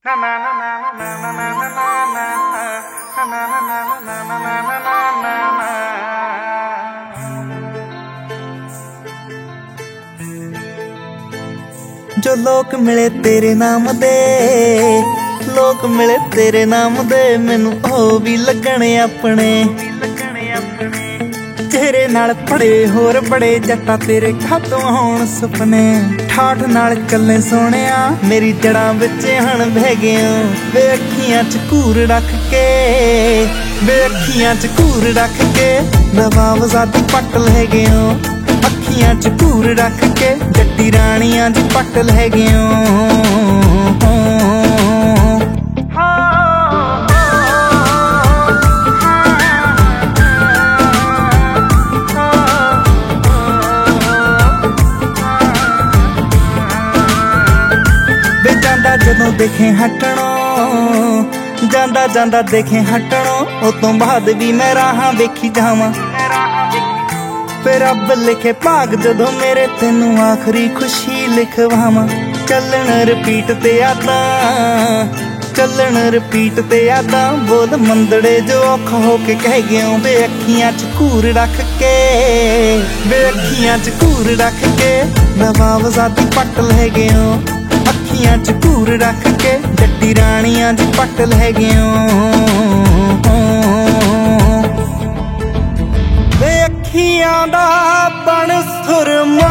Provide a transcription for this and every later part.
जो लोक मिले तेरे नाम दे, लोक मिले तेरे नाम दे, मैनू ओ भी लगने अपने। तेरे नाल पड़े होर बड़े जट्टा तेरे खातों होण सुपने। ठाठ नाल चले सोहणिया मेरी जड़ां विच हण बह गया। वे अखियां च घूर रख के, वे अखियां च घूर रख के नवाब ज़ादी पट ले गया। अखियां च घूर रख के जट्टी राणियां दी पट ले गया। जदों देखे हटणों जांदा जांदा देखे हटणों, उस तो बाद भी मैं राहां वेखी जावां। फिर रब लिखे भाग जदों मेरे तेनू आखरी खुशी लिखवावां। चलन रिपीट ते यादां, चलन रिपीट ते यादां, बोल मंदड़े जो औखा होके कह गया। वे अखियां च घूर रख के, वे अखियां च घूर रख के नवाब ज़ादी पट ले गया। अखियां च घूर रख के जट्टी राणियां दी पट ले गया। वे अखियां दा बण सुरमा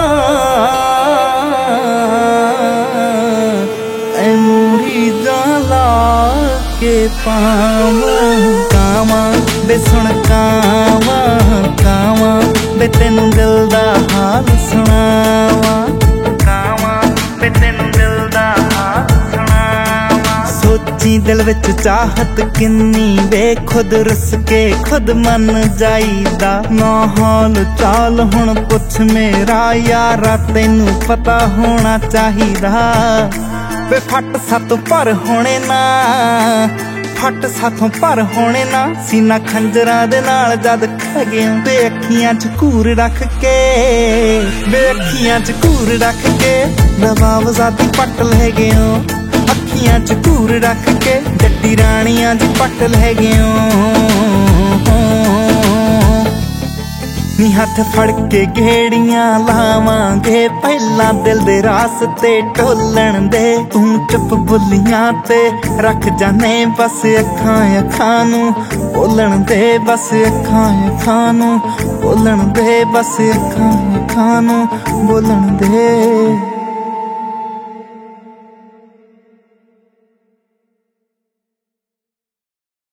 रीज़ां ला के पावां। कावां वे सुन कावां, कावां वे तेनू दिल दा हाल सुनावां। सोची दिल विच चाहत किन्नी वे खुद रुस के खुद मन जाईदा। ना हाल चाल हुण पुछ मेरा यारा तेनू पता होना चाहिदा। वे फट सातों पर होने ना, फट साथों पर होने ना, सीना खंजरां दे नाल जद खा गया। वे अखियां च घूर रख के, वे अखियां च घूर रख के नवाब ज़ादी पट ले गया। अखियां च घूर रख के जट्टी राणियां दी पट ले गया। नी हथ फड़ के गेड़ियां लावांगे, पहला दिल दे रास्ते ढोलण दे। तू चुप बुलियां ते रख जाने बस अखां अखां नू बोलण दे। बस अखां अखां नू बोलण दे, बस अखां अखां नू बोलण दे।